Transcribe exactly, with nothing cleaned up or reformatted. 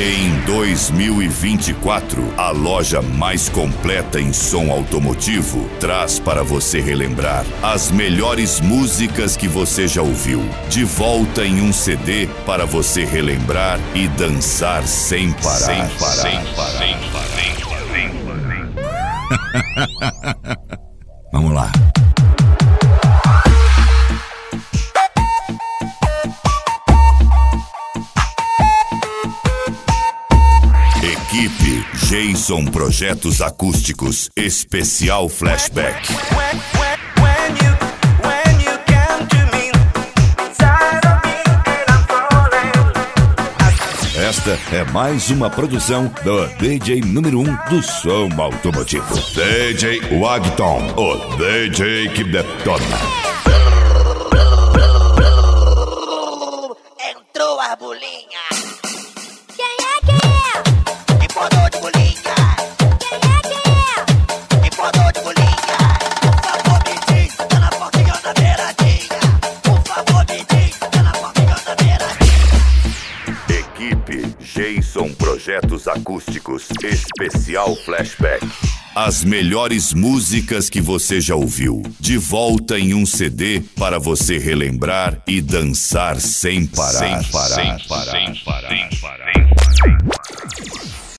Em dois mil e vinte e quatro, a loja mais completa em som automotivo traz para você relembrar as melhores músicas que você já ouviu. De volta em um C D para você relembrar e dançar sem parar. Sem parar. Sem parar. Sem parar. Sem parar. Vamos lá. Equipe Jason Projetos Acústicos Especial Flashback. Esta é mais uma produção do D J número um do som automotivo, D J Wagton, o D J que detona. Entrou a bolinha. Quem é, quem é? Empodou de bolinha. Quem é, quem é? Empodou de bolinha. Por favor me diz, tá na portinha ou na beiradinha. Por favor me diz, tá na portinha ou na beiradinha. Equipe Jason Projetos Acústicos Especial Flashback. As melhores músicas que você já ouviu. De volta em um C D para você relembrar e dançar sem parar. Sem parar. Sem parar. Sem parar. Sem parar. Sem parar.